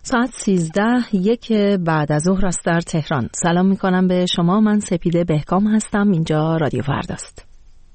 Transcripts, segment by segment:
ساعت 13:01 بعد از ظهر است در تهران. سلام میکنم به شما. من سپیده بهکام هستم. اینجا رادیو فرداست.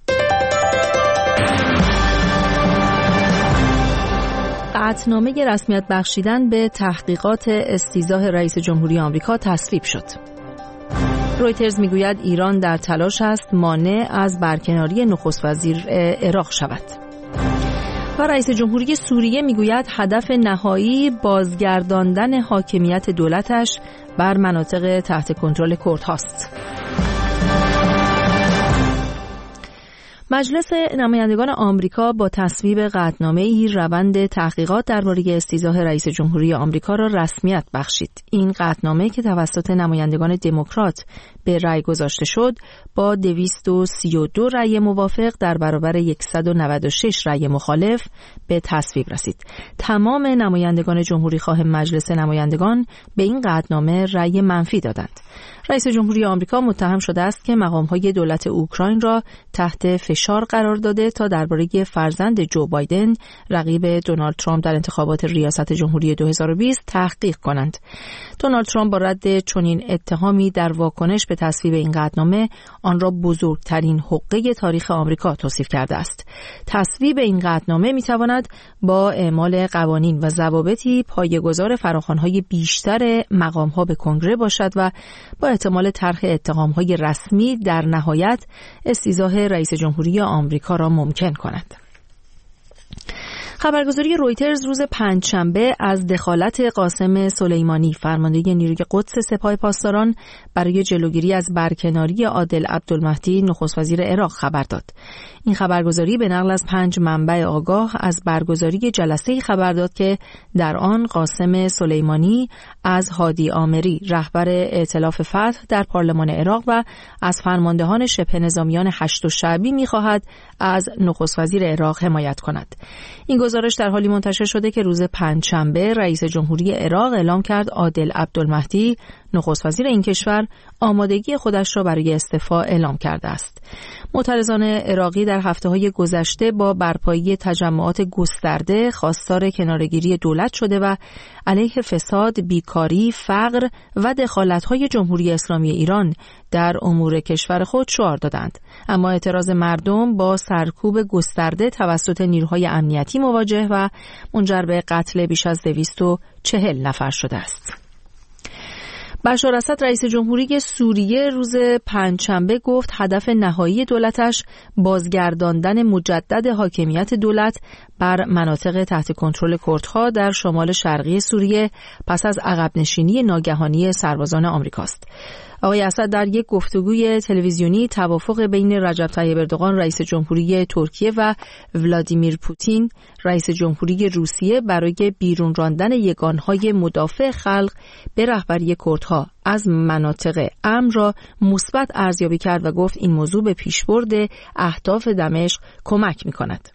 قطعنامه رسمیت بخشیدن به تحقیقات استیضاح رئیس جمهوری آمریکا تصویب شد. رویترز میگوید ایران در تلاش است مانع از برکناری نخست وزیر عراق شود. و رئیس جمهوری سوریه میگوید هدف نهایی بازگرداندن حاکمیت دولتش بر مناطق تحت کنترل کردهاست. مجلس نمایندگان آمریکا با تصویب قطعنامه‌ای روند تحقیقات درباره استیضاح رئیس جمهوری آمریکا را رسمیت بخشید. این قطعنامه که توسط نمایندگان دموکرات به رأی گذاشته شد با 232 رأی موافق در برابر 196 رأی مخالف به تصویب رسید. تمام نمایندگان جمهوری خواه مجلس نمایندگان به این قطعنامه رأی منفی دادند. رئیس جمهوری آمریکا متهم شده است که مقام‌های دولت اوکراین را تحت فشار قرار داده تا درباره فرزند جو بایدن رقیب دونالد ترامپ در انتخابات ریاست جمهوری 2020 تحقیق کنند. دونالد ترامپ با رد چنین اتهامی در واکنش به تصویب این قطعنامه آن را بزرگترین حقه تاریخ آمریکا توصیف کرده است. تصویب این قطعنامه می‌تواند با اعمال قوانین و ضوابطی پایه‌گذار فراخوان‌های بیشتر مقام‌ها به کنگره باشد و با احتمال طرح اتهام‌های رسمی در نهایت استیضاح رئیس جمهوری آمریکا را ممکن کند. خبرگزاری رویترز روز پنجشنبه از دخالت قاسم سلیمانی فرمانده نیروی قدس سپاه پاسداران برای جلوگیری از برکناری عادل عبدالمهدی نخست وزیر عراق خبر داد. این خبرگزاری به نقل از 5 منبع آگاه از برگزاری جلسه‌ای خبر داد که در آن قاسم سلیمانی از هادی آمری رهبر ائتلاف فتح در پارلمان عراق و از فرماندهان شبه نظامیان هشت شعبی می‌خواهد از نخست وزیر عراق حمایت کند. این گزارش در حالی منتشر شده که روز پنجشنبه رئیس جمهوری عراق اعلام کرد عادل عبدالمهدی نخست وزیر این کشور آمادگی خودش را برای استعفا اعلام کرده است. معترضان عراقی در هفته‌های گذشته با برپایی تجمعات گسترده خواستار کناره‌گیری دولت شده و علیه فساد، بیکاری، فقر و دخالت‌های جمهوری اسلامی ایران در امور کشور خود شعار دادند. اما اعتراض مردم با سرکوب گسترده توسط نیروهای امنیتی مواجه و منجر به قتل بیش از 240 نفر شده است. بشار اسد رئیس جمهوری سوریه روز پنجشنبه گفت هدف نهایی دولتش بازگرداندن مجدد حاکمیت دولت بر مناطق تحت کنترل کردها در شمال شرقی سوریه پس از عقب نشینی ناگهانی سربازان آمریکاست. آقای اسد در یک گفتگوی تلویزیونی توافق بین رجب طیب اردوغان رئیس جمهوری ترکیه و ولادیمیر پوتین رئیس جمهوری روسیه برای بیرون راندن یگانهای مدافع خلق به رهبری کردها از مناطق امن را مثبت ارزیابی کرد و گفت این موضوع به پیشبرد اهداف دمشق کمک می‌کند.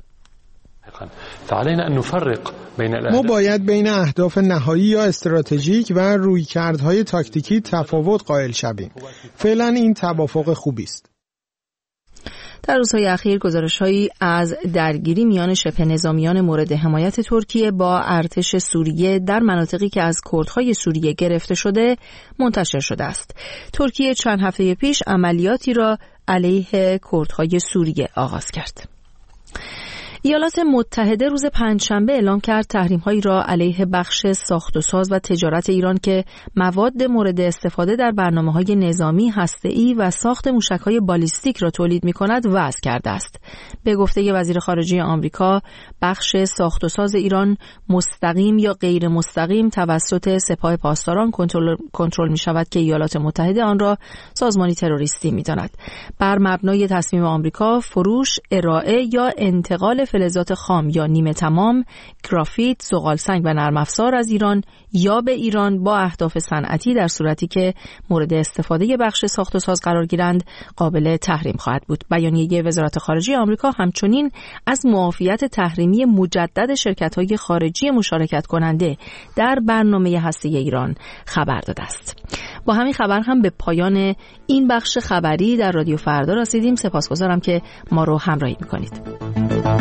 ما باید بین اهداف نهایی یا استراتژیک و رویکردهای تاکتیکی تفاوت قائل شویم. فعلا این توافق خوبی است. در روزهای اخیر گزارش‌هایی از درگیری میان شبه نظامیان مورد حمایت ترکیه با ارتش سوریه در مناطقی که از کردهای سوریه گرفته شده منتشر شده است. ترکیه چند هفته پیش عملیاتی را علیه کردهای سوریه آغاز کرد. ایالات متحده روز پنجشنبه اعلام کرد تحریم‌هایی را علیه بخش ساخت و ساز و تجارت ایران که مواد مورد استفاده در برنامه‌های نظامی، هسته‌ای و ساخت موشک‌های بالیستیک را تولید می‌کند وضع کرده است. به گفته وزیر خارجه آمریکا، بخش ساخت و ساز ایران مستقیم یا غیر مستقیم توسط سپاه پاسداران کنترل می‌شود که ایالات متحده آن را سازمانی تروریستی می‌داند. بر مبنای تصمیم آمریکا، فروش، ارائه یا انتقال فلزات خام یا نیمه تمام، گرافیت، زغالسنگ و نرم افزار از ایران یا به ایران با اهداف صنعتی در صورتی که مورد استفاده بخش ساخت و ساز قرار گیرند قابل تحریم خواهد بود. بیانیه وزارت خارجه آمریکا همچنین از معافیت تحریمی مجدد شرکت‌های خارجی مشارکت کننده در برنامه هسته‌ای ایران خبر داده است. با همین خبر هم به پایان این بخش خبری در رادیو فردا رسیدیم. سپاسگزارم که ما رو همراهی می‌کنید.